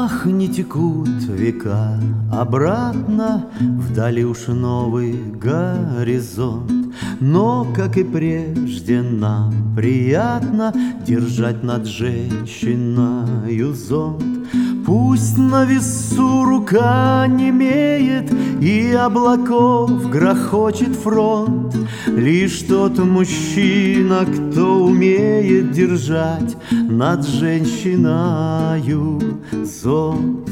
Ах, не текут века обратно, вдали уж новый горизонт. Но, как и прежде, нам приятно держать над женщиною зонт. Пусть на весу рука немеет и облаков грохочет фронт, лишь тот мужчина, кто умеет держать над женщиною зонт.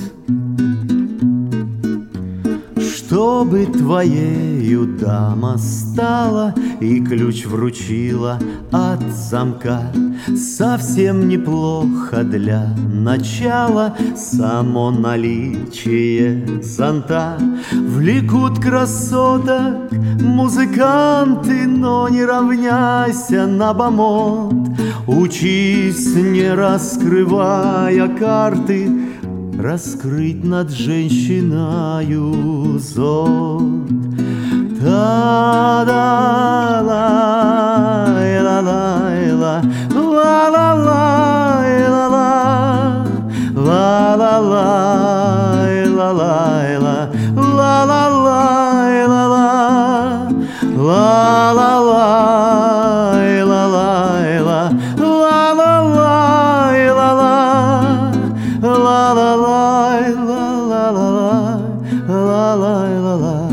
Чтобы твоею дама стала и ключ вручила от замка, совсем неплохо для начала само наличие зонта. Влекут красоток музыканты, но не равняйся на бомонд. Учись, не раскрывая карты, раскрыть над женщиною зонт. Та-да-ла-ла-ла-ла, ла-ла-ла-ла-ла, ла-ла-ла-ла-ла, ла-ла-ла-ла-ла, ла-ла-ла-ла-ла, ла-ла-ла-ла-ла.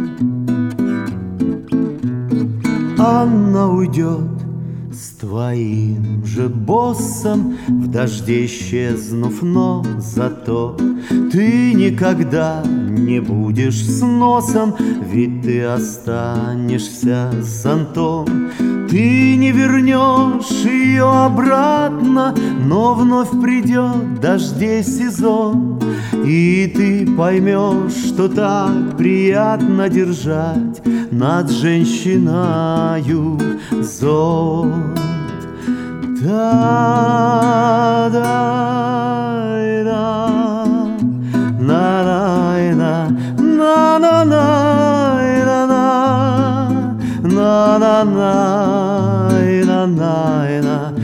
Она уйдет с твоим же боссом, в дожде исчезнув, но зато ты никогда не будешь с носом, ведь ты останешься с зонтом. Ты не вернешь ее обратно, но вновь придет дождей сезон, и ты поймешь, что так приятно держать над женщиною зонт. Та-да-да, на-на-на, на-на-на, на-на-на, на-на-на,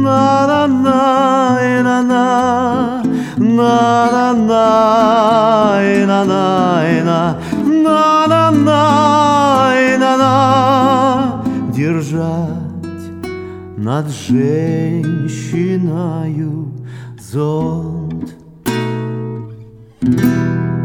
держать над женщиною зонт.